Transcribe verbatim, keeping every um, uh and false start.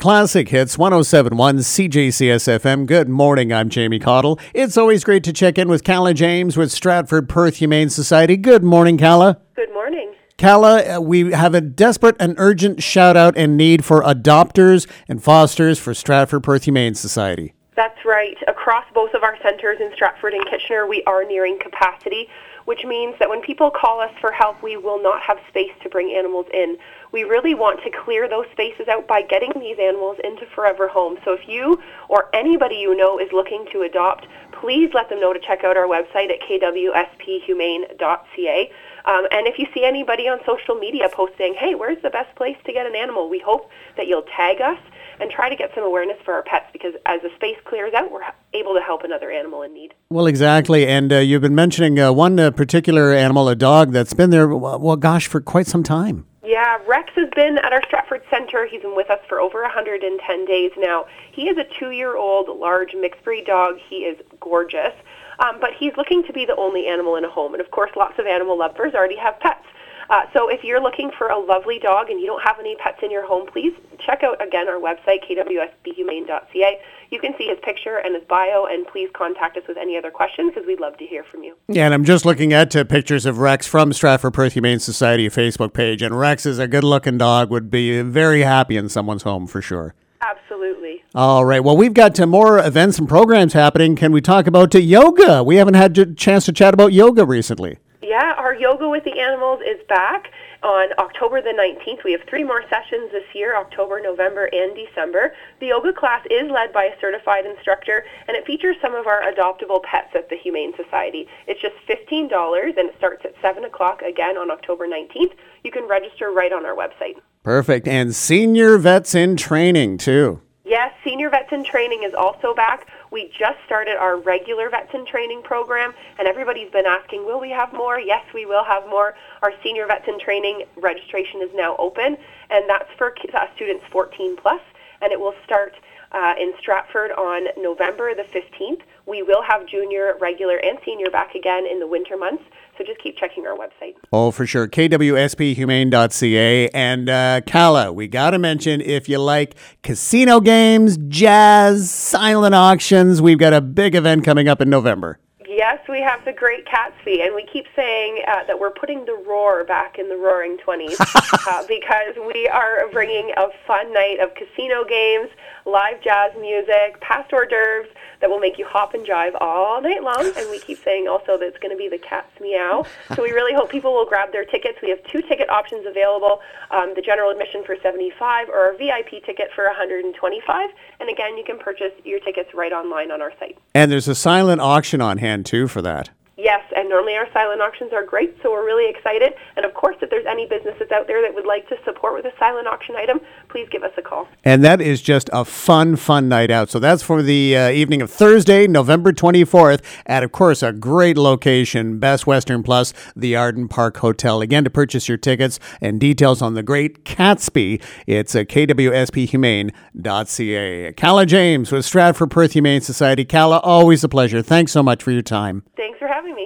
Classic Hits one oh seven point one C J C S F M. Good morning, I'm Jamie Cottle. It's always great to check in with Calla James with Stratford Perth Humane Society. Good morning, Calla. Good morning. Calla, uh, we have a desperate and urgent shout out and need for adopters and fosters for Stratford Perth Humane Society. That's right. Across both of our centres in Stratford and Kitchener, we are nearing capacity, which means that when people call us for help, we will not have space to bring animals in. We really want to clear those spaces out by getting these animals into forever homes. So if you or anybody you know is looking to adopt, please let them know to check out our website at k w s p humane dot c a. Um, and if you see anybody on social media posting, hey, where's the best place to get an animal? We hope that you'll tag us and try to get some awareness for our pets, because as the space clears out, we're able to help another animal in need. Well, exactly. And uh, you've been mentioning uh, one uh, particular animal, a dog, that's been there, well, gosh, for quite some time. Yeah, Rex has been at our Stratford Centre. He's been with us for over one hundred ten days now. He is a two-year-old large mixed breed dog. He is gorgeous, um, but he's looking to be the only animal in a home. And of course, lots of animal lovers already have pets. Uh, so if you're looking for a lovely dog and you don't have any pets in your home, please check out, again, our website, k w s p humane dot c a. You can see his picture and his bio, and please contact us with any other questions, because we'd love to hear from you. Yeah, and I'm just looking at uh, pictures of Rex from Stratford Perth Humane Society Facebook page, and Rex is a good-looking dog, would be very happy in someone's home for sure. Absolutely. All right. Well, we've got uh, more events and programs happening. Can we talk about uh, yoga? We haven't had a chance to chat about yoga recently. Yeah, our Yoga with the Animals is back on October the nineteenth. We have three more sessions this year, October, November, and December. The yoga class is led by a certified instructor, and it features some of our adoptable pets at the Humane Society. It's just fifteen dollars, and it starts at seven o'clock again on October nineteenth. You can register right on our website. Perfect. And senior vets in training, too. Yes, Senior Vets in Training is also back. We just started our regular Vets in Training program, and everybody's been asking, will we have more? Yes, we will have more. Our Senior Vets in Training registration is now open, and that's for uh, students fourteen plus, and it will start uh, in Stratford on November the fifteenth. We will have junior, regular, and senior back again in the winter months, so just keep checking our website. Oh, for sure. k w s p humane dot c a. And uh, Calla, we got to mention, if you like casino games, jazz, silent auctions, we've got a big event coming up in November. Yes, we have the Great Catsby, and we keep saying uh, that we're putting the roar back in the Roaring Twenties uh, because we are bringing a fun night of casino games, live jazz music, past hors d'oeuvres that will make you hop and jive all night long. And we keep saying also that it's going to be the cat's meow. So we really hope people will grab their tickets. We have two ticket options available, um, the general admission for seventy-five dollars or our V I P ticket for one hundred twenty-five dollars. And again, you can purchase your tickets right online on our site. And there's a silent auction on hand, too, for that. Yes, and normally our silent auctions are great, so we're really excited. And of course, if there's any businesses out there that would like to support with a silent auction item, please give us a call. And that is just a fun, fun night out. So that's for the uh, evening of Thursday, November twenty-fourth, at, of course, a great location, Best Western Plus, the Arden Park Hotel. Again, to purchase your tickets and details on the Great Catsby, it's at k w s p humane dot c a. Calla James with Stratford Perth Humane Society. Calla, always a pleasure. Thanks so much for your time. Thanks for having me.